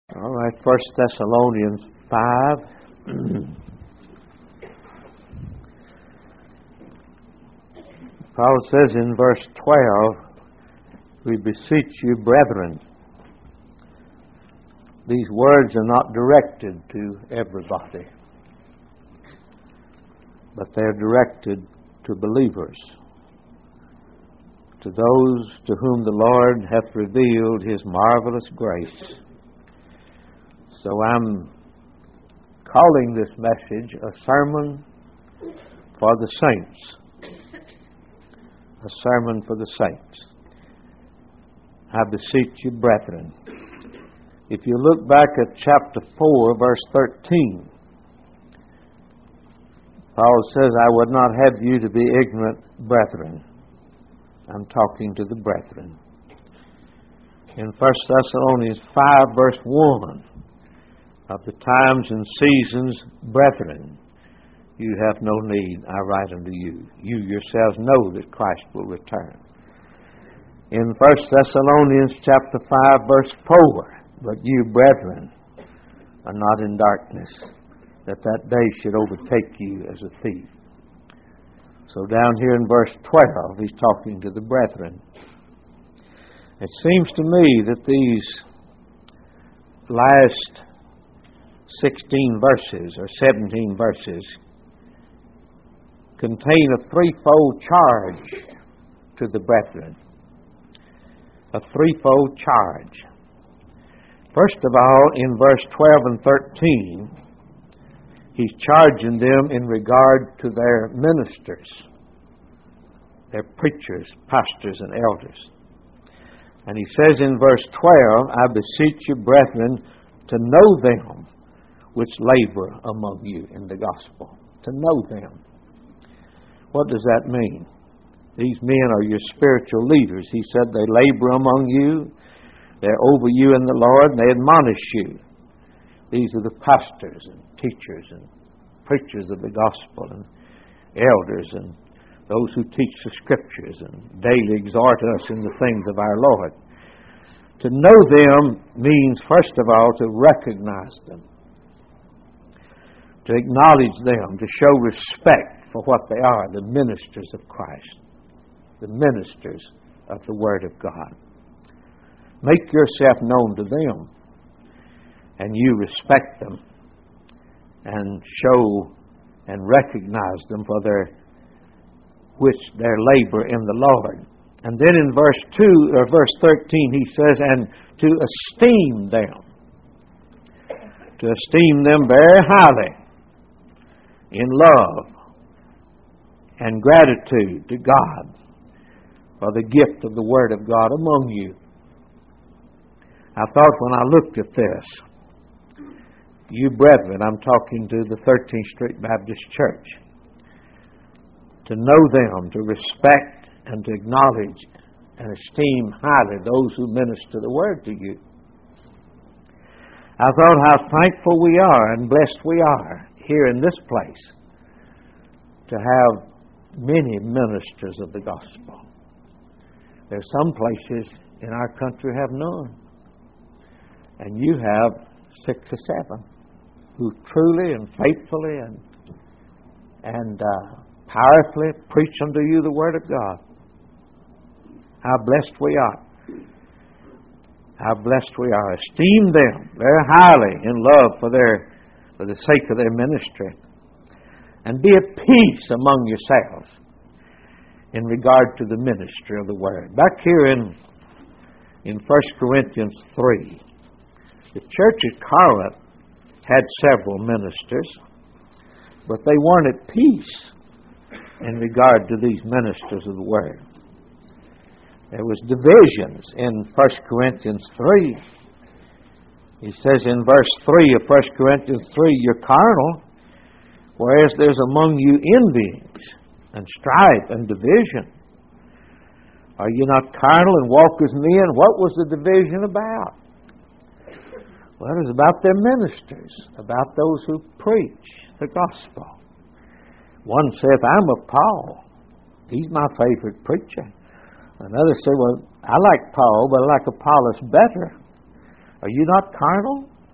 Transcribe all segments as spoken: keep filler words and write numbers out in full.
All right, First Thessalonians five. Paul says in verse twelve, "We beseech you, brethren." These words are not directed to everybody, but they're directed to believers, to those to whom the Lord hath revealed His marvelous grace. So I'm calling this message a sermon for the saints. A sermon for the saints. I beseech you, brethren. If you look back at chapter four, verse thirteen, Paul says, "I would not have you to be ignorant, brethren." I'm talking to the brethren. In First Thessalonians five, verse one, "Of the times and seasons, brethren, you have no need, I write unto you. You yourselves know that Christ will return." In First Thessalonians chapter five, verse four, "But you, brethren, are not in darkness, that that day should overtake you as a thief." So down here in verse twelve, he's talking to the brethren. It seems to me that these last sixteen verses or seventeen verses contain a threefold charge to the brethren. A threefold charge. First of all, in verse twelve and thirteen, he's charging them in regard to their ministers, their preachers, pastors, and elders. And he says in verse twelve, "I beseech you, brethren, to know them which labor among you in the gospel." To know them. What does that mean? These men are your spiritual leaders. He said they labor among you, they're over you in the Lord, and they admonish you. These are the pastors and teachers and preachers of the gospel and elders and those who teach the Scriptures and daily exhort us in the things of our Lord. To know them means, first of all, to recognize them, to acknowledge them, to show respect for what they are, the ministers of Christ, the ministers of the Word of God. Make yourself known to them, and you respect them and show and recognize them for their which their labor in the Lord. And then in verse two or verse thirteen he says, "And to esteem them." To esteem them very highly in love and gratitude to God for the gift of the Word of God among you. I thought when I looked at this, you brethren, I'm talking to the thirteenth Street Baptist Church, to know them, to respect and to acknowledge and esteem highly those who minister the Word to you. I thought how thankful we are and blessed we are here in this place to have many ministers of the gospel. There are some places in our country have none. And you have six or seven who truly and faithfully and and uh, powerfully preach unto you the Word of God. How blessed we are. How blessed we are. Esteem them very highly in love for their for the sake of their ministry. And be at peace among yourselves in regard to the ministry of the Word. Back here in, in First Corinthians three, the church at Corinth had several ministers, but they weren't at peace in regard to these ministers of the Word. There was divisions in First Corinthians three. He says in verse three of First Corinthians three, "You're carnal, whereas there's among you envyings and strife and division. Are you not carnal and walk as men?" What was the division about? Well, it was about their ministers, about those who preach the gospel. One saith, "I'm of Paul. He's my favorite preacher." Another said, "Well, I like Paul, but I like Apollos better." Are you not carnal?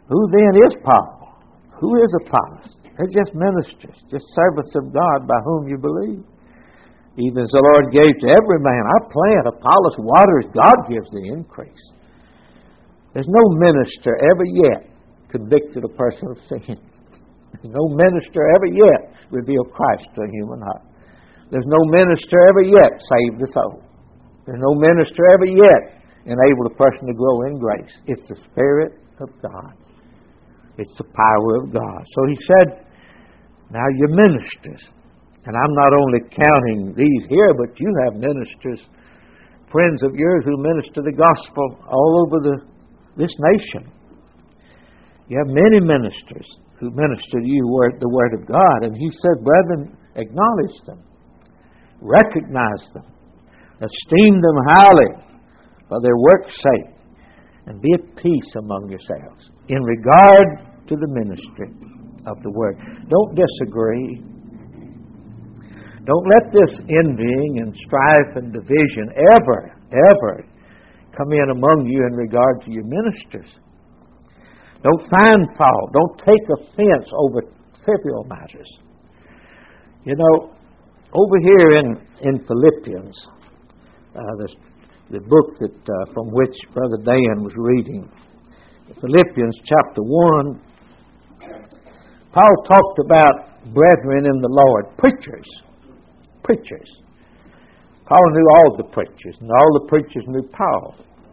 Who then is Paul? Who is Apollos? They're just ministers, just servants of God by whom you believe. Even as the Lord gave to every man, I plant, Apollos waters, God gives the increase. There's no minister ever yet convicted a person of sin. There's no minister ever yet revealed Christ to a human heart. There's no minister ever yet saved the soul. There's no minister ever yet enabled a person to grow in grace. It's the Spirit of God. It's the power of God. So he said, now you're ministers. And I'm not only counting these here, but you have ministers, friends of yours who minister the gospel all over the, this nation. You have many ministers who minister to you the Word of God. And he said, brethren, acknowledge them. Recognize them. Esteem them highly for their work's sake. And be at peace among yourselves in regard to the ministry of the Word. Don't disagree. Don't let this envying and strife and division ever, ever come in among you in regard to your ministers. Don't find fault. Don't take offense over trivial matters. You know, over here in, in Philippians, uh, the, the book that uh, from which Brother Dan was reading, Philippians chapter one, Paul talked about brethren in the Lord, preachers. Preachers. Paul knew all the preachers, and all the preachers knew Paul.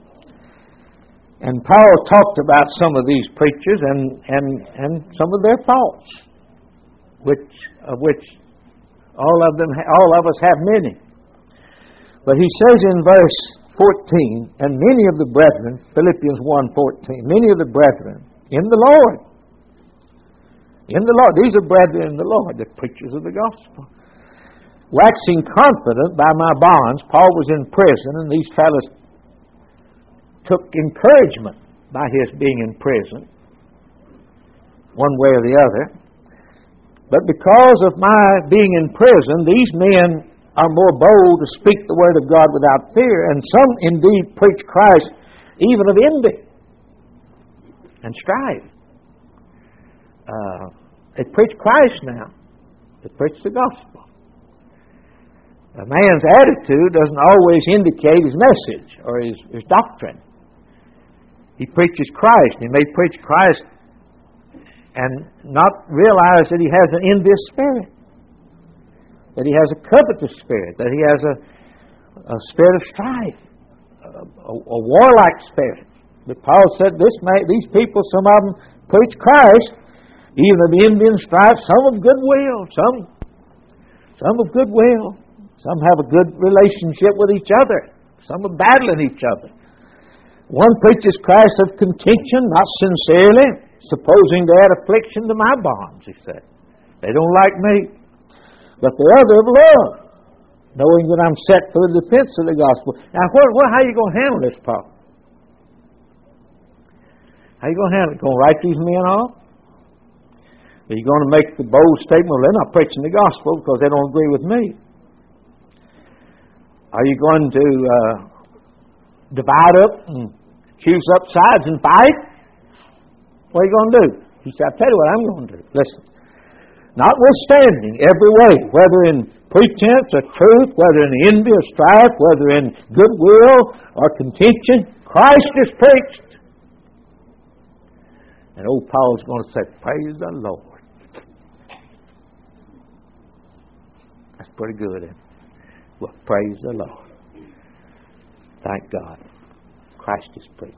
And Paul talked about some of these preachers and, and, and some of their faults, which of which all of them, all of us have many. But he says in verse fourteen, and many of the brethren, Philippians one fourteen, many of the brethren in the Lord, in the Lord, these are brethren in the Lord, the preachers of the gospel. Waxing confident by my bonds, Paul was in prison, and these fellows took encouragement by his being in prison, one way or the other. But because of my being in prison, these men are more bold to speak the word of God without fear, and some indeed preach Christ even of envy and strife. Uh, they preach Christ now. They preach the gospel. A man's attitude doesn't always indicate his message or his, his doctrine. He preaches Christ. He may preach Christ and not realize that he has an envious spirit, that he has a covetous spirit, that he has a, a spirit of strife, a, a, a warlike spirit. But Paul said, "This may, these people, some of them preach Christ, even of envy and strife, some of goodwill, some, some of goodwill." Some have a good relationship with each other. Some are battling each other. One preaches Christ of contention, not sincerely, supposing to add affliction to my bonds, he said. They don't like me. But the other of love, knowing that I'm set for the defense of the gospel. Now, what, what, how are you going to handle this, Paul? How are you going to handle it? Going to write these men off? Are you going to make the bold statement, well, they're not preaching the gospel because they don't agree with me? Are you going to uh, divide up and choose up sides and fight? What are you going to do? He said, I'll tell you what I'm going to do. Listen. Notwithstanding every way, whether in pretense or truth, whether in envy or strife, whether in goodwill or contention, Christ is preached. And old Paul's going to say, praise the Lord. That's pretty good, isn't it? Well, praise the Lord. Thank God. Christ is preached.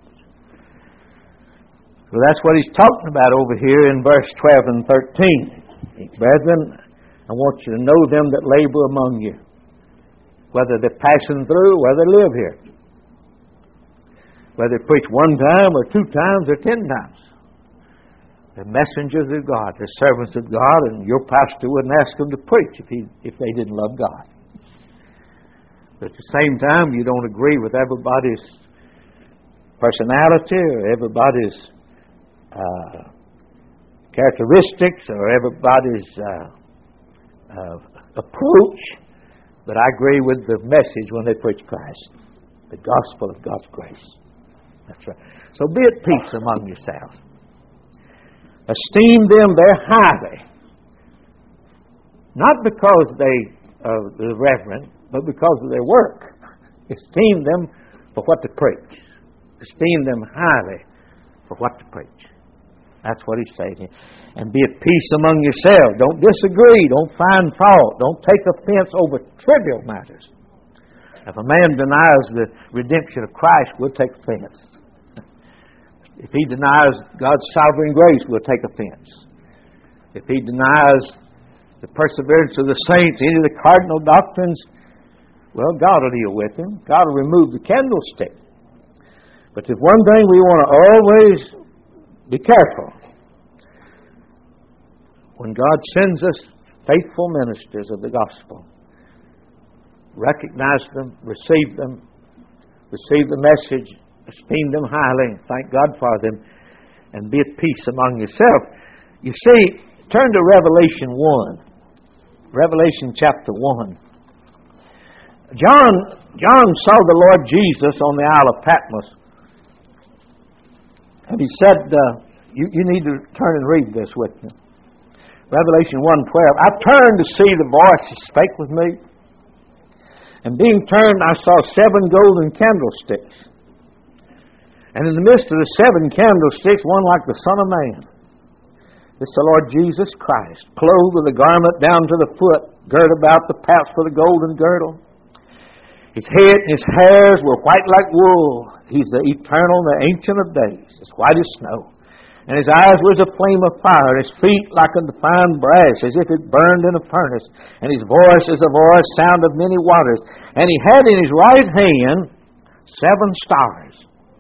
Well, that's what he's talking about over here in verse twelve and thirteen. Brethren, I want you to know them that labor among you, whether they're passing through, whether they live here. Whether they preach one time or two times or ten times. They're messengers of God. They're servants of God, and your pastor wouldn't ask them to preach if he if they didn't love God. But at the same time, you don't agree with everybody's personality or everybody's uh, characteristics or everybody's uh, uh, approach, but I agree with the message when they preach Christ, the gospel of God's grace. That's right. So be at peace among yourselves. Esteem them very highly. Not because they are the reverend, but because of their work. Esteem them for what they preach. Esteem them highly for what they preach. That's what he's saying here. And be at peace among yourselves. Don't disagree. Don't find fault. Don't take offense over trivial matters. If a man denies the redemption of Christ, we'll take offense. If he denies God's sovereign grace, we'll take offense. If he denies the perseverance of the saints, any of the cardinal doctrines, well, God will deal with him. God will remove the candlestick. But there's one thing we want to always be careful. When God sends us faithful ministers of the gospel, recognize them, receive them, receive the message, esteem them highly, thank God for them, and be at peace among yourselves. You see, turn to Revelation one. Revelation chapter one. John, John saw the Lord Jesus on the Isle of Patmos. And he said, uh, you, you need to turn and read this with me. Revelation one twelve. I turned to see the voice that spake with me. And being turned, I saw seven golden candlesticks. And in the midst of the seven candlesticks, one like the Son of Man. This is the Lord Jesus Christ, clothed with a garment down to the foot, girt about the paps with a golden girdle. His head and his hairs were white like wool. He's the eternal, the ancient of days, as white as snow. And his eyes was a flame of fire, and his feet like unto fine brass, as if it burned in a furnace. And his voice is a voice, sound of many waters. And he had in his right hand seven stars.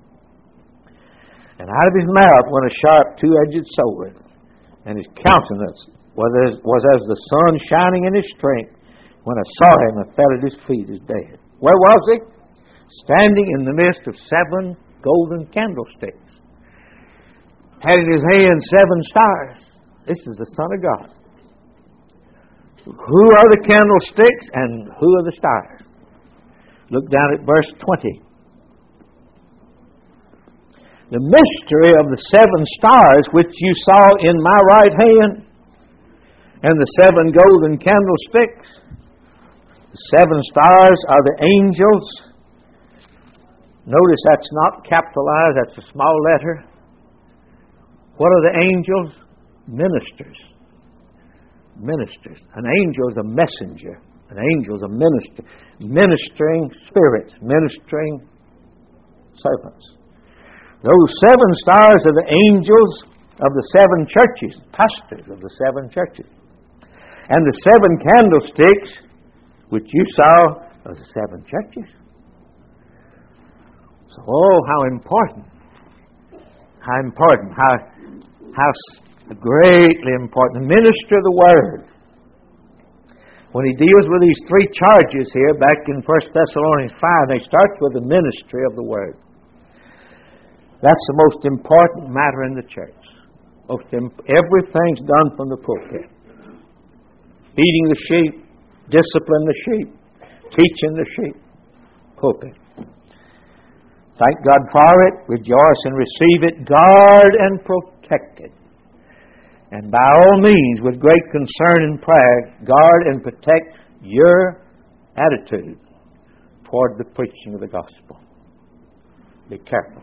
And out of his mouth went a sharp two-edged sword. And his countenance was as, was as the sun shining in his strength. When I saw him, I fell at his feet as dead. Where was he? Standing in the midst of seven golden candlesticks. Had in his hand seven stars. This is the Son of God. Who are the candlesticks and who are the stars? Look down at verse twenty. The mystery of the seven stars which you saw in my right hand and the seven golden candlesticks. The seven stars are the angels. Notice that's not capitalized, that's a small letter. What are the angels? Ministers. Ministers. An angel is a messenger. An angel is a minister. Ministering spirits. Ministering servants. Those seven stars are the angels of the seven churches. Pastors of the seven churches. And the seven candlesticks which you saw are the seven churches. So, oh, how important. How important. How How greatly important. The minister of the Word. When he deals with these three charges here back in First Thessalonians five, he starts with the ministry of the Word. That's the most important matter in the church. Most imp- everything's done from the pulpit. Feeding the sheep, discipline the sheep, teaching the sheep. Pulpit. Thank God for it. Rejoice and receive it. Guard and protect it. And by all means, with great concern and prayer, guard and protect your attitude toward the preaching of the gospel. Be careful.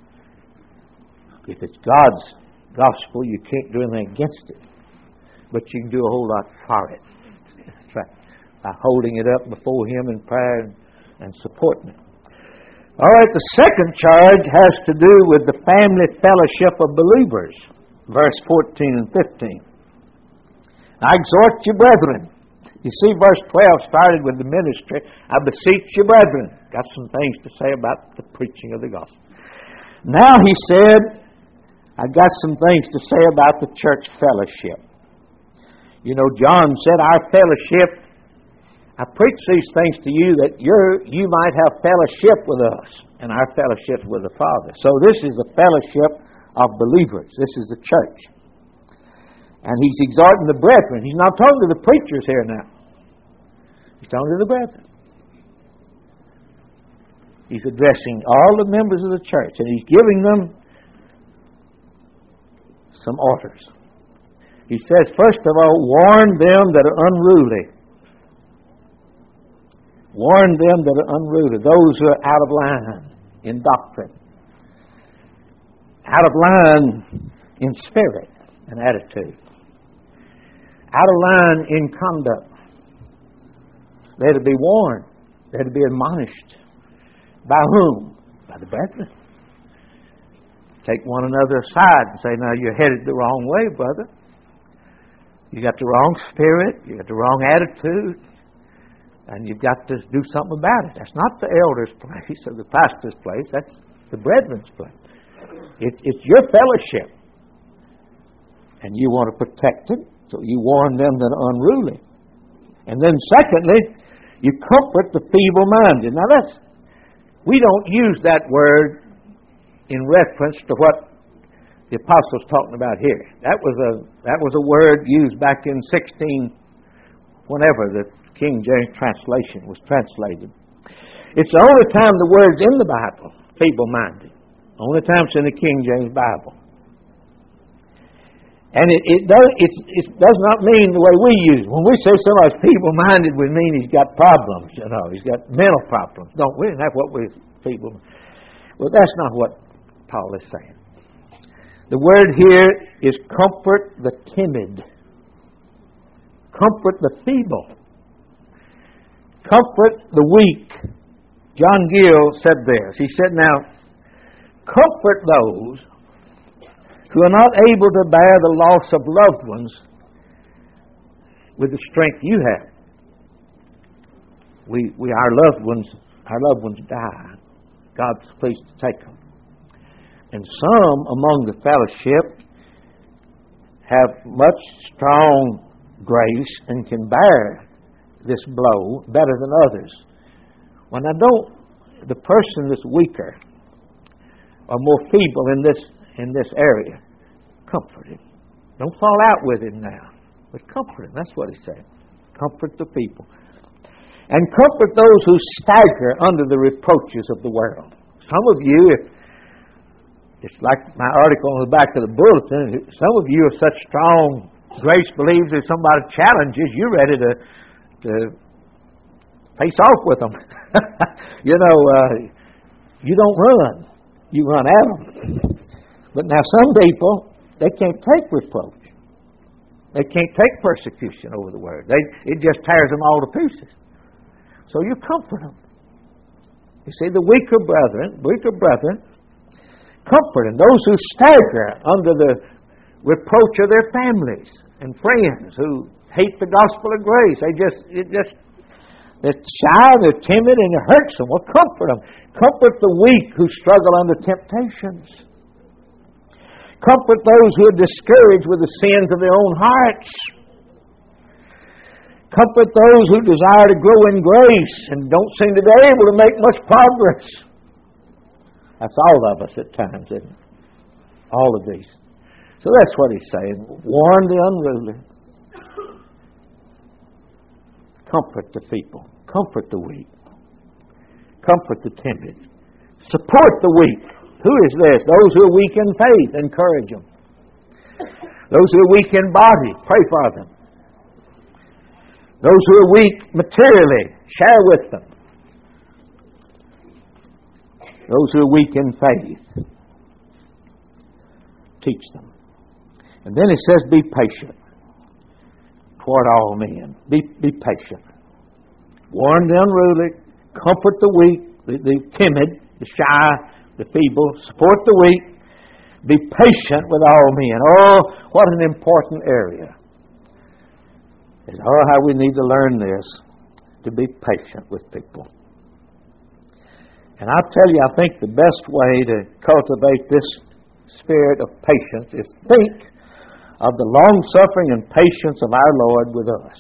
If it's God's gospel, you can't do anything against it. But you can do a whole lot for it. That's right. By holding it up before Him in prayer and, and supporting it. All right, the second charge has to do with the family fellowship of believers. Verse fourteen and fifteen. I exhort you, brethren. You see, verse twelve started with the ministry. I beseech you, brethren. Got some things to say about the preaching of the gospel. Now he said, I've got some things to say about the church fellowship. You know, John said, our fellowship, I preach these things to you that you're, you might have fellowship with us, and our fellowship with the Father. So this is a fellowship of believers. This is the church. And he's exhorting the brethren. He's not talking to the preachers here now. He's talking to the brethren. He's addressing all the members of the church, and he's giving them some orders. He says, first of all, warn them that are unruly. Warn them that are unruly, those who are out of line in doctrine, out of line in spirit and attitude, out of line in conduct. They're to be warned. They're to be admonished. By whom? By the brethren. Take one another aside and say, now you're headed the wrong way, brother. You got the wrong spirit. You got the wrong attitude. And you've got to do something about it. That's not the elder's place or the pastor's place. That's the brethren's place. It's, it's your fellowship. And you want to protect it, so you warn them that are unruly. And then secondly, you comfort the feeble-minded. Now that's, we don't use that word in reference to what the apostle's talking about here. That was a that was a word used back in sixteen, whenever the King James translation was translated. It's the only time the word's in the Bible, feeble-minded. Only time it's in the King James Bible. And it, it, does, it's, it does not mean the way we use it. When we say somebody's feeble-minded, we mean he's got problems, you know. He's got mental problems. Don't we? That's what we're feeble. Well, that's not what Paul is saying. The word here is comfort the timid. Comfort the feeble. Comfort the weak. John Gill said this. He said, now, comfort those who are not able to bear the loss of loved ones with the strength you have. We, we, our loved ones, our loved ones die. God's pleased to take them. And some among the fellowship have much strong grace and can bear this blow better than others. When I don't, the person that's weaker or more feeble in this in this area, comfort him. Don't fall out with him now, but comfort him. That's what he said. Comfort the people. And comfort those who stagger under the reproaches of the world. Some of you, if it's like my article on the back of the bulletin, some of you are such strong grace believers, if somebody challenges, you're ready to, to face off with them. you know, uh, you don't run. You run at them. But now some people, they can't take reproach. They can't take persecution over the word. They, it just tears them all to pieces. So you comfort them. You see, the weaker brethren, weaker brethren, comfort them. Those who stagger under the reproach of their families and friends who hate the gospel of grace. They just, it just, they're shy, they're timid, and it hurts them. Well, comfort them. Comfort the weak who struggle under temptations. Comfort those who are discouraged with the sins of their own hearts. Comfort those who desire to grow in grace and don't seem to be able to make much progress. That's all of us at times, isn't it? All of these. So that's what he's saying. Warn the unruly. Comfort the people. Comfort the weak. Comfort the timid. Support the weak. Who is this? Those who are weak in faith, encourage them. Those who are weak in body, pray for them. Those who are weak materially, share with them. Those who are weak in faith, teach them. And then it says, be patient toward all men. Be, be patient. Warn the unruly, comfort the weak, the, the timid, the shy, the feeble, support the weak, be patient with all men. Oh, what an important area. And oh, how we need to learn this, to be patient with people. And I'll tell you, I think the best way to cultivate this spirit of patience is think of the long-suffering and patience of our Lord with us.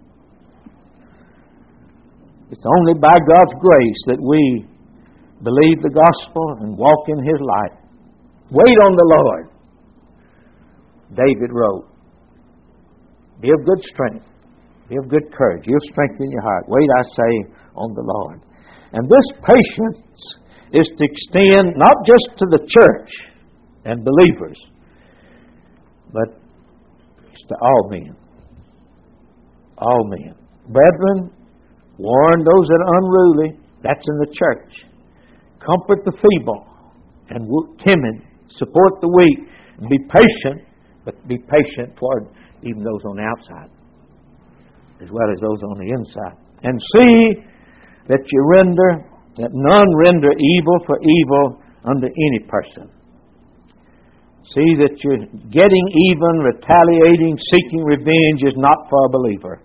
It's only by God's grace that we believe the gospel and walk in His light. Wait on the Lord. David wrote, be of good strength. Be of good courage. He'll strengthen your heart. Wait, I say, on the Lord. And this patience is to extend not just to the church and believers, but it's to all men. All men. Brethren, warn those that are unruly. That's in the church. Comfort the feeble and timid. Support the weak. And be patient, but be patient toward even those on the outside, as well as those on the inside. And see that you render, that none render evil for evil unto any person. See that you're getting even, retaliating, seeking revenge is not for a believer.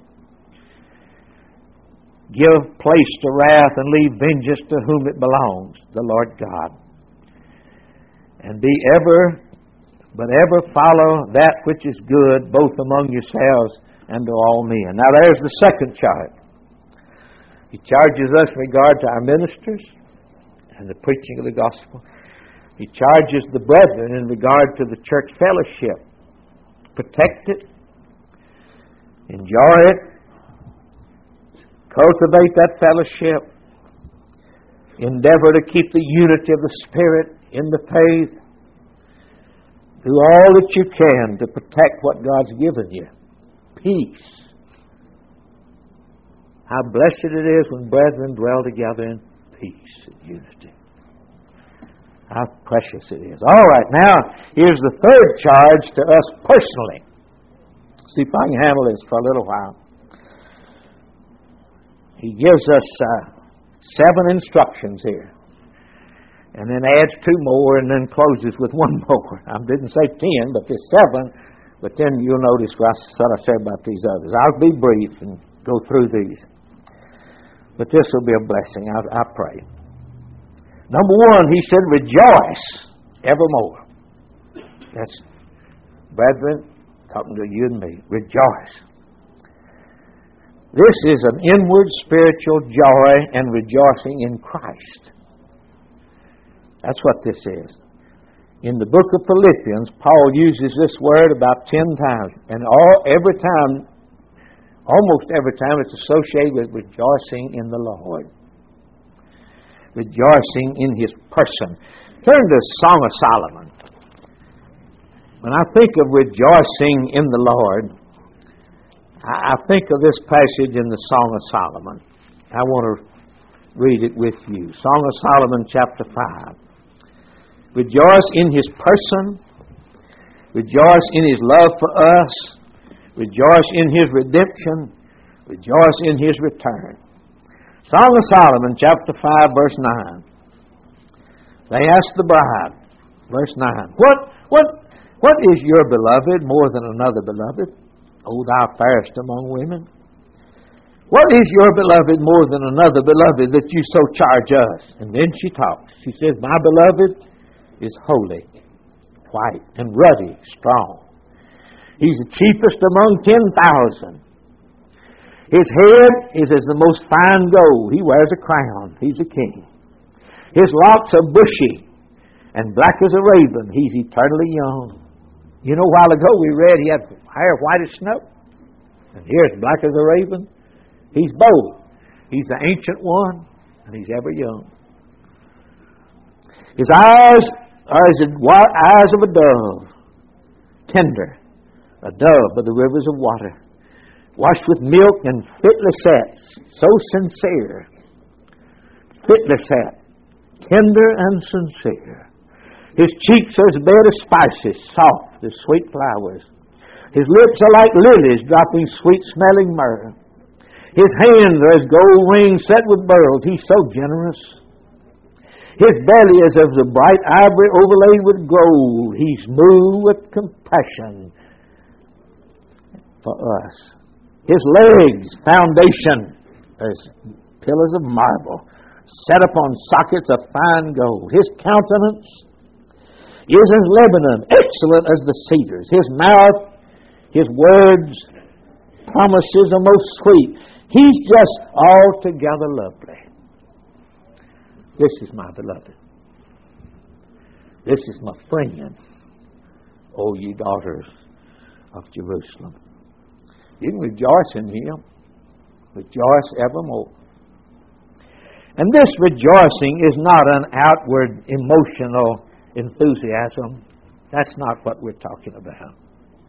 Give place to wrath and leave vengeance to whom it belongs, the Lord God. And be ever, but ever follow that which is good, both among yourselves and to all men. Now there's the second charge. He charges us in regard to our ministers and the preaching of the gospel. He charges the brethren in regard to the church fellowship. Protect it. Enjoy it. Cultivate that fellowship. Endeavor to keep the unity of the Spirit in the faith. Do all that you can to protect what God's given you. Peace. How blessed it is when brethren dwell together in peace and unity. How precious it is. All right, now here's the third charge to us personally. See if I can handle this for a little while. He gives us uh, seven instructions here. And then adds two more and then closes with one more. I didn't say ten, but there's seven. But then you'll notice what I said about these others. I'll be brief and go through these. But this will be a blessing, I, I pray. Number one, he said, rejoice evermore. That's, brethren, talking to you and me. Rejoice. This is an inward spiritual joy and rejoicing in Christ. That's what this is. In the book of Philippians, Paul uses this word about ten times. And all every time, almost every time, it's associated with rejoicing in the Lord. Rejoicing in His person. Turn to Song of Solomon. When I think of rejoicing in the Lord, I think of this passage in the Song of Solomon. I want to read it with you. Song of Solomon, chapter five. Rejoice in His person. Rejoice in His love for us. Rejoice in His redemption. Rejoice in His return. Song of Solomon, chapter five, verse nine. They asked the bride, verse nine, What, what, what is your beloved more than another beloved? O thou fairest among women. What is your beloved more than another beloved that you so charge us? And then she talks. She says, My beloved is holy, white, and ruddy, strong. He's the chiefest among ten thousand. His head is as the most fine gold. He wears a crown. He's a king. His locks are bushy and black as a raven. He's eternally young. You know, a while ago we read he had hair white as snow. And here it's black as a raven. He's bold. He's the ancient one, and he's ever young. His eyes are as the eyes of a dove, tender, a dove by the rivers of water, washed with milk and fitly set, so sincere, fitly set, tender and sincere. His cheeks are as bed of spices, soft as sweet flowers. His lips are like lilies, dropping sweet-smelling myrrh. His hands are as gold rings set with beryls. He's so generous. His belly is of the bright ivory overlaid with gold. He's moved with compassion for us. His legs, foundation, as pillars of marble, set upon sockets of fine gold. His countenance is as Lebanon, excellent as the cedars. His mouth, His words, promises are most sweet. He's just altogether lovely. This is my beloved. This is my friend, O ye daughters of Jerusalem. You can rejoice in Him. Rejoice evermore. And this rejoicing is not an outward emotional enthusiasm. That's not what we're talking about.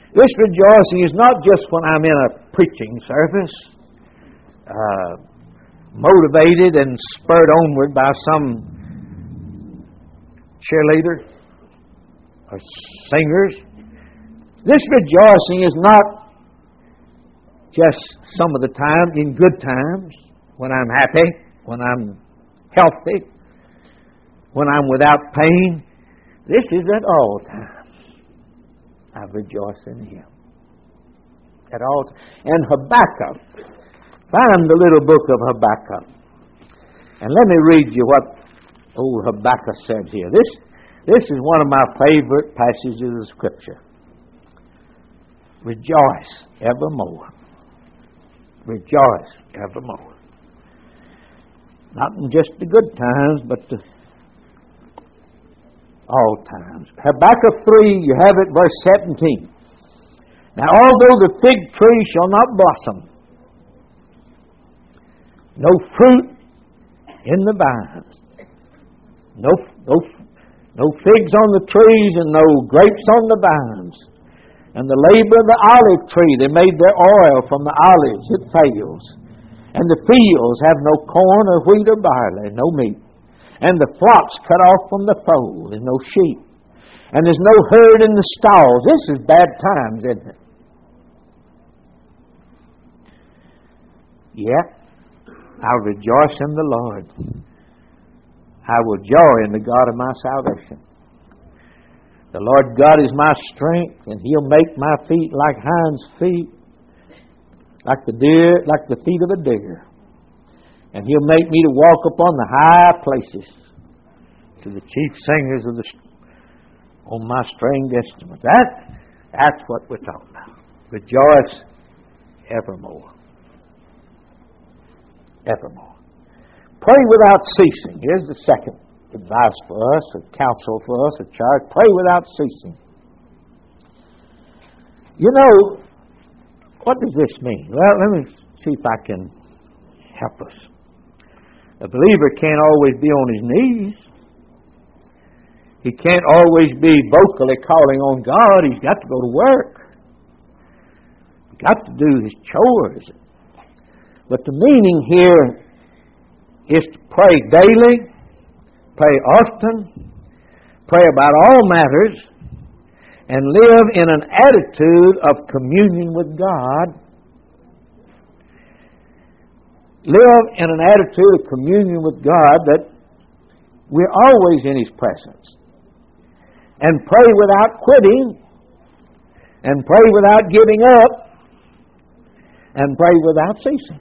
This rejoicing is not just when I'm in a preaching service, uh, motivated and spurred onward by some cheerleader or singers. This rejoicing is not just some of the time in good times, when I'm happy, when I'm healthy, when I'm without pain. This is at all times. I rejoice in Him. At all times. And Habakkuk, find the little book of Habakkuk. And let me read you what old Habakkuk said here. This, this is one of my favorite passages of Scripture. Rejoice evermore. Rejoice evermore. Not in just the good times, but the all times. Habakkuk three, you have it, verse seventeen. Now, although the fig tree shall not blossom, no fruit in the vines, no, no, no figs on the trees, and no grapes on the vines, and the labor of the olive tree, they made their oil from the olives, it fails. And the fields have no corn or wheat or barley, no meat. And the flocks cut off from the fold, and no sheep. And there's no herd in the stalls. This is bad times, isn't it? Yet, I'll rejoice in the Lord. I will joy in the God of my salvation. The Lord God is my strength, and He'll make my feet like hinds' feet, like the deer, like the feet of a deer. And He'll make me to walk upon the high places, to the chief singers of the on my stringed instruments. That, that's what we're talking about. Rejoice evermore. Evermore. Pray without ceasing. Here's the second advice for us, a counsel for us, a charge. Pray without ceasing. You know, what does this mean? Well, let me see if I can help us. A believer can't always be on his knees. He can't always be vocally calling on God. He's got to go to work. He's got to do his chores. But the meaning here is to pray daily, pray often, pray about all matters, and live in an attitude of communion with God. Live in an attitude of communion with God that we're always in His presence. And pray without quitting. And pray without giving up. And pray without ceasing.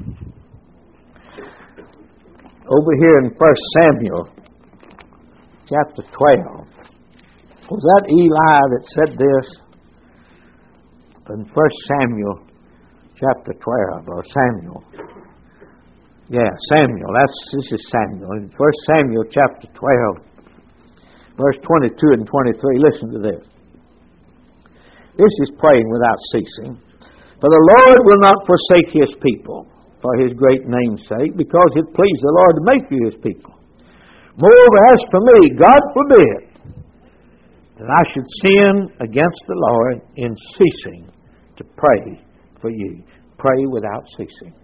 Over here in First Samuel, chapter twelve. Was that Eli that said this? In First Samuel, chapter twelve, or Samuel. Yeah, Samuel. That's this is Samuel. In First Samuel, chapter twelve, verse twenty-two and twenty-three. Listen to this. This is praying without ceasing. For the Lord will not forsake His people for His great name's sake, because it pleased the Lord to make you His people. Moreover, as for me, God forbid that I should sin against the Lord in ceasing to pray for you. Pray without ceasing.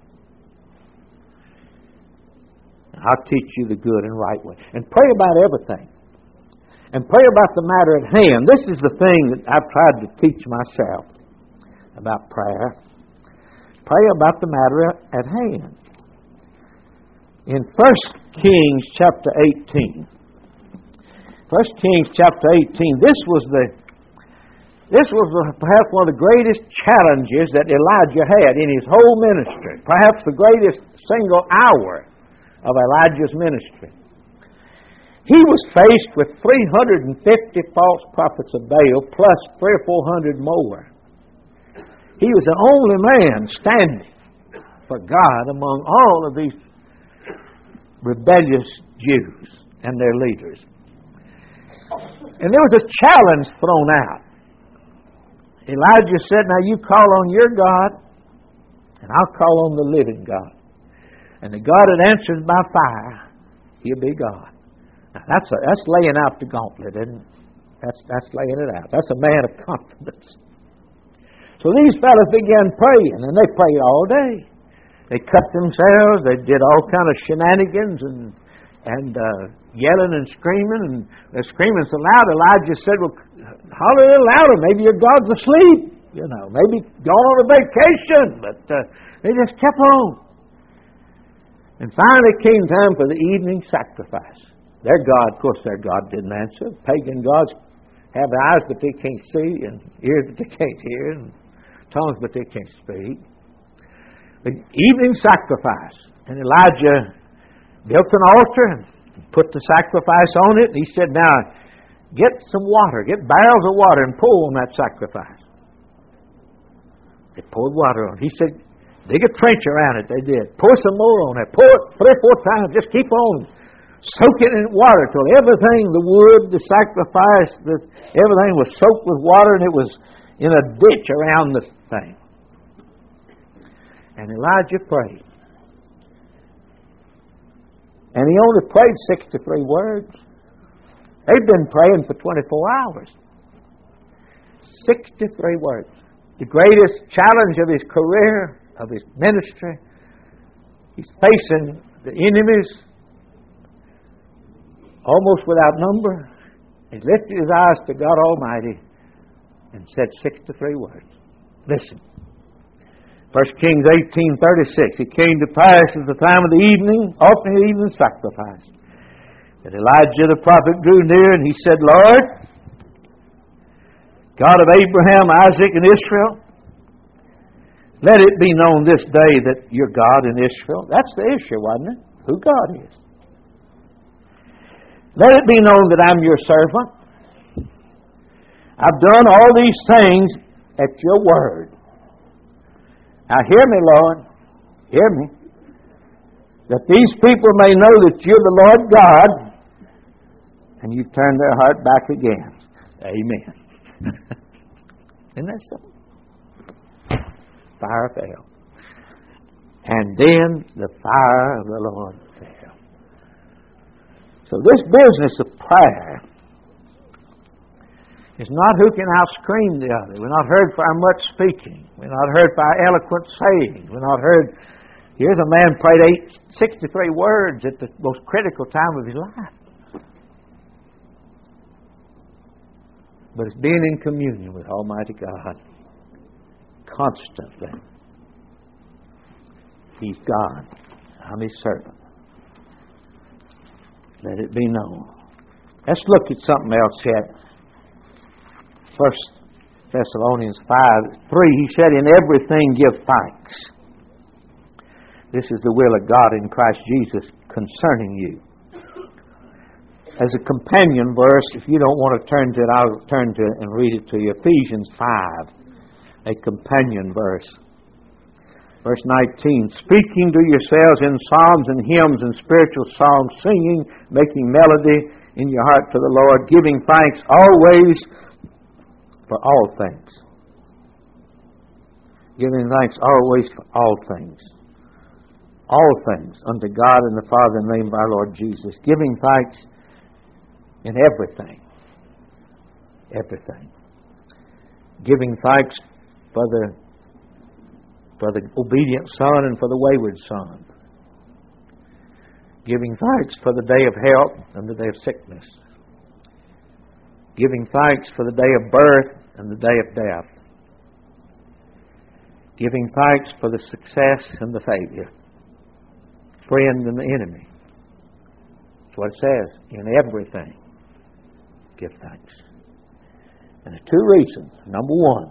I'll teach you the good and right way. And pray about everything. And pray about the matter at hand. This is the thing that I've tried to teach myself about prayer. Pray about the matter at hand. In First Kings chapter eighteen. First Kings chapter eighteen. This was the this was perhaps one of the greatest challenges that Elijah had in his whole ministry. Perhaps the greatest single hour of Elijah's ministry. He was faced with three hundred fifty false prophets of Baal plus three or four hundred more. He was the only man standing for God among all of these rebellious Jews and their leaders. And there was a challenge thrown out. Elijah said, now you call on your God, and I'll call on the living God. And the God that answers by fire, He'll be God. Now that's, a, that's laying out the gauntlet, isn't it? That's, that's laying it out. That's a man of confidence. So these fellows began praying, and they prayed all day. They cut themselves. They did all kind of shenanigans and and uh, yelling and screaming, and they're screaming so loud. Elijah said, "Well, holler a little louder. Maybe your God's asleep. You know, maybe gone on a vacation." But uh, they just kept on. And finally came time for the evening sacrifice. Their God, of course, their God didn't answer. Pagan gods have eyes, but they can't see, and ears, but they can't hear, and tongues, but they can't speak. The evening sacrifice. And Elijah built an altar and put the sacrifice on it. And he said, "Now, get some water. Get barrels of water and pour on that sacrifice." They poured water on it. He said, "Dig a trench around it." They did. Pour some more on it. Pour it three or four times. Just keep on soaking in water till everything, the wood, the sacrifice, this, everything was soaked with water, and it was in a ditch around the thing. And Elijah prayed. And he only prayed sixty-three words. They've been praying for twenty-four hours. sixty-three words. The greatest challenge of his career, of his ministry. He's facing the enemies almost without number. He lifted his eyes to God Almighty and said sixty-three words. Listen. First Kings eighteen thirty-six. It came to pass at the time of the evening, offering the evening sacrifice, that Elijah the prophet drew near, and he said, "Lord, God of Abraham, Isaac, and Israel, let it be known this day that you're God in Israel." That's the issue, wasn't it? Who God is. "Let it be known that I'm your servant. I've done all these things at your word. Now hear me, Lord. Hear me. That these people may know that you're the Lord God, and you've turned their heart back again." Amen. Isn't that something? Fire fell. And then the fire of the Lord fell. So this business of prayer is not who can outscream the other. We're not heard for our much speaking. We're not heard for our eloquent saying. We're not heard. Here's a man prayed eight, sixty-three words at the most critical time of his life. But it's being in communion with Almighty God constantly. He's God. I'm His servant. Let it be known. Let's look at something else yet. First Thessalonians five three, he said, "In everything give thanks. This is the will of God in Christ Jesus concerning you." As a companion verse, if you don't want to turn to it, I'll turn to it and read it to you. Ephesians five, a companion verse. Verse nineteen, "Speaking to yourselves in psalms and hymns and spiritual songs, singing, making melody in your heart to the Lord, giving thanks always for all things." Giving thanks always for all things. All things unto God and the Father in the name of our Lord Jesus. Giving thanks in everything. Everything. Giving thanks for the for the obedient son and for the wayward son. Giving thanks for the day of health and the day of sickness. Giving thanks for the day of birth and the day of death. Giving thanks for the success and the failure. Friend and the enemy. That's what it says. In everything, give thanks. And there are two reasons. Number one,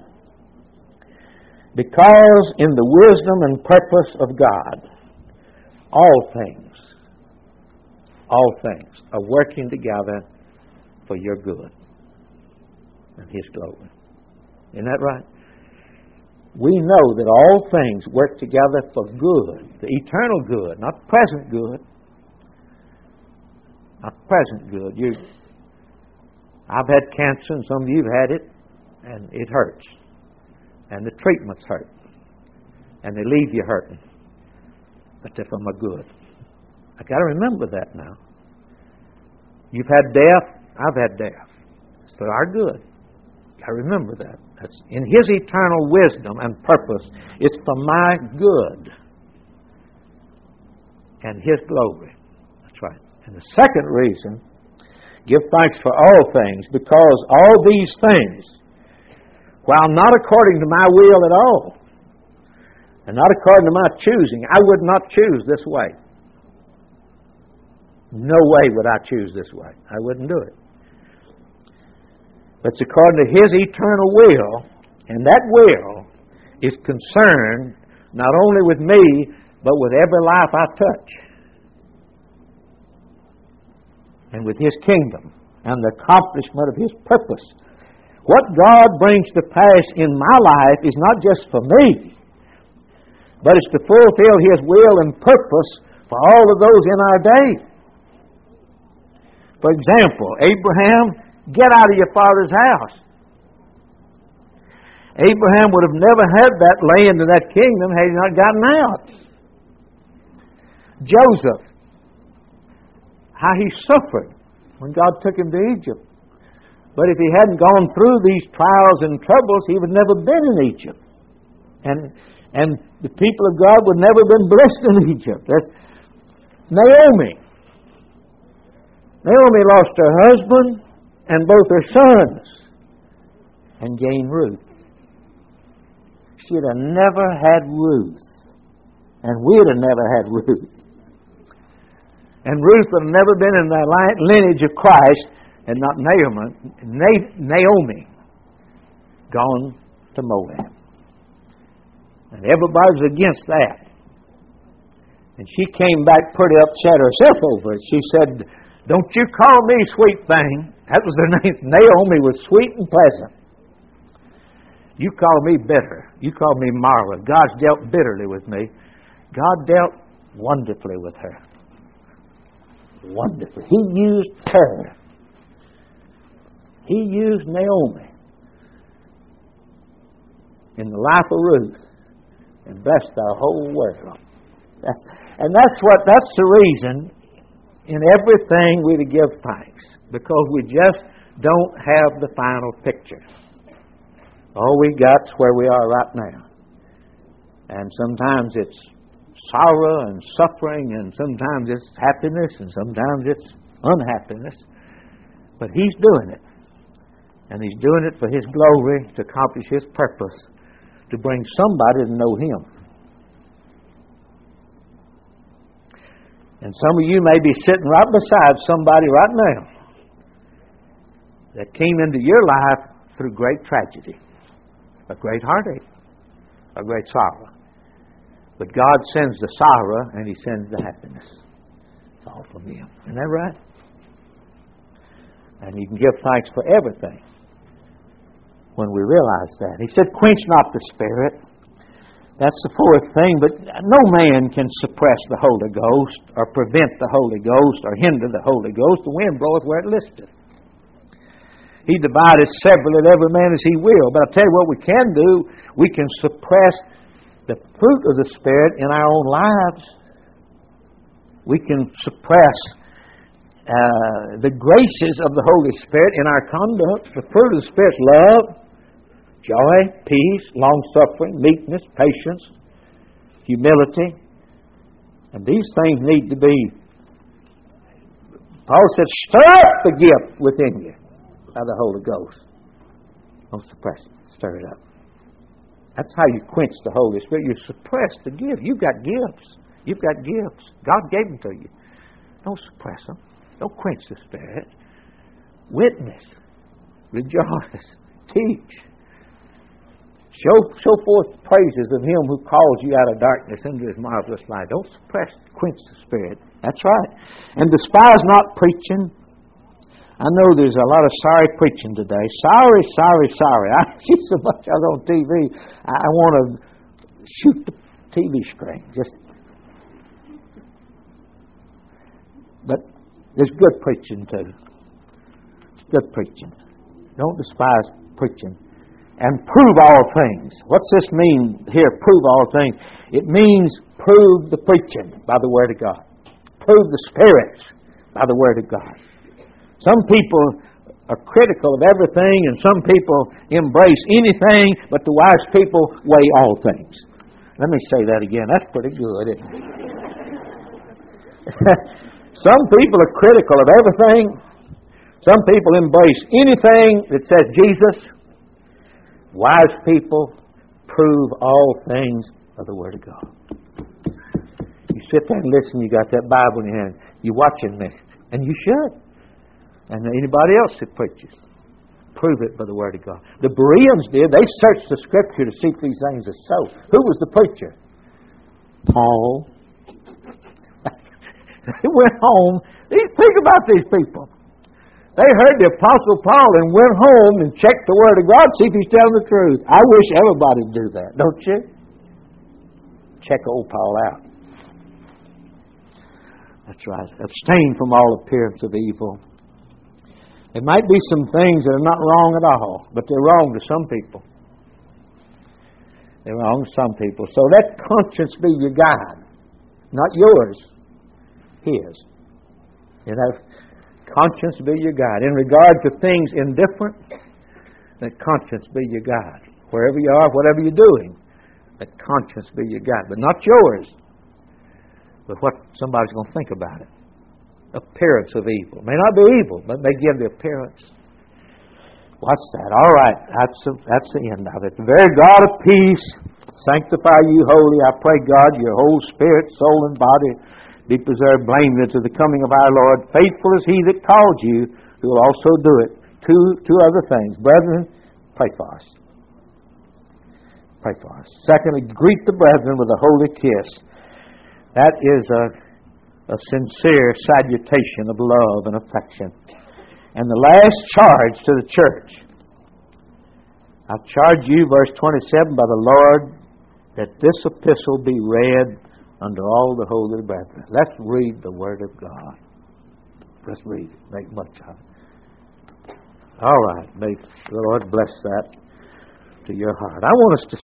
because in the wisdom and purpose of God, all things, all things are working together for your good and His glory. Isn't that right? We know that all things work together for good, the eternal good, not present good. Not present good. You, I've had cancer, and some of you have had it, and it hurts. And the treatments hurt. And they leave you hurting. But they're for my good. I got to remember that now. You've had death, I've had death. It's for our good. I remember that. That's in His eternal wisdom and purpose. It's for my good and His glory. That's right. And the second reason, give thanks for all things, because all these things, while not according to my will at all, and not according to my choosing, I would not choose this way. No way would I choose this way. I wouldn't do it. But it's according to His eternal will, and that will is concerned not only with me, but with every life I touch, and with His kingdom and the accomplishment of His purpose. What God brings to pass in my life is not just for me, but it's to fulfill His will and purpose for all of those in our day. For example, Abraham, get out of your father's house. Abraham would have never had that land and that kingdom had he not gotten out. Joseph, how he suffered when God took him to Egypt. But if he hadn't gone through these trials and troubles, he would never have been in Egypt. And and the people of God would never have been blessed in Egypt. That's Naomi. Naomi lost her husband and both her sons and gained Ruth. She'd have never had Ruth. And we'd have never had Ruth. And Ruth would have never been in the lineage of Christ, and not Naomi, Naomi gone to Moab. And everybody was against that. And she came back pretty upset herself over it. She said, "Don't you call me sweet thing." That was her name. Naomi was sweet and pleasant. You call me bitter. You call me Mara. God's dealt bitterly with me. God dealt wonderfully with her. Wonderfully. He used her. He used Naomi in the life of Ruth and blessed our whole world. That's, and that's what that's the reason in everything we to give thanks, because we just don't have the final picture. All we got's where we are right now. And sometimes it's sorrow and suffering, and sometimes it's happiness, and sometimes it's unhappiness. But He's doing it. And He's doing it for His glory, to accomplish His purpose, to bring somebody to know Him. And some of you may be sitting right beside somebody right now that came into your life through great tragedy, a great heartache, a great sorrow. But God sends the sorrow and He sends the happiness. It's all from Him. Isn't that right? And you can give thanks for everything when we realize that. He said, "Quench not the Spirit." That's the fourth thing. But no man can suppress the Holy Ghost, or prevent the Holy Ghost, or hinder the Holy Ghost. The wind bloweth where it listeth. He divideth severally every man as he will. But I'll tell you what we can do. We can suppress the fruit of the Spirit in our own lives. We can suppress uh, the graces of the Holy Spirit in our conduct. The fruit of the Spirit's love, joy, peace, long-suffering, meekness, patience, humility. And these things need to be, Paul said, stir up the gift within you by the Holy Ghost. Don't suppress it. Stir it up. That's how you quench the Holy Spirit. You suppress the gift. You've got gifts. You've got gifts. God gave them to you. Don't suppress them. Don't quench the Spirit. Witness. Rejoice. Teach. Show, show forth the praises of Him who calls you out of darkness into His marvelous light. Don't suppress, quench the Spirit. That's right. And despise not preaching. I know there's a lot of sorry preaching today. Sorry, sorry, sorry. I see so much of it on T V. I, I want to shoot the T V screen. Just, but there's good preaching too. It's good preaching. Don't despise preaching. And prove all things. What's this mean here, prove all things? It means prove the preaching by the Word of God. Prove the spirits by the Word of God. Some people are critical of everything, and some people embrace anything, but the wise people weigh all things. Let me say that again. That's pretty good, isn't it? Some people are critical of everything. Some people embrace anything that says Jesus. Wise people prove all things of the Word of God. You sit there and listen, you got that Bible in your hand. You're watching this, and you should. And anybody else that preaches, prove it by the Word of God. The Bereans did. They searched the Scripture to see if these things are so. Who was the preacher? Paul. They went home. Think about these people. They heard the Apostle Paul and went home and checked the Word of God, see if he's telling the truth. I wish everybody would do that, don't you? Check old Paul out. That's right. Abstain from all appearance of evil. There might be some things that are not wrong at all, but they're wrong to some people. They're wrong to some people. So let conscience be your guide. Not yours. His. You know, conscience be your guide. In regard to things indifferent, let conscience be your guide. Wherever you are, whatever you're doing, let conscience be your guide. But not yours, but what somebody's going to think about it. Appearance of evil. May not be evil, but may give the appearance. What's that? All right, that's the, that's the end of it. The very God of peace, sanctify you wholly. I pray, God, your whole spirit, soul, and body be preserved blameless to the coming of our Lord. Faithful is He that called you, who will also do it. Two, two other things. Brethren, pray for us. Pray for us. Secondly, greet the brethren with a holy kiss. That is a, a sincere salutation of love and affection. And the last charge to the church. I charge you, verse twenty-seven, by the Lord, that this epistle be read unto all the holy brethren. Let's read the Word of God. Let's read it. Make much of it. All right. May the Lord bless that to your heart. I want us to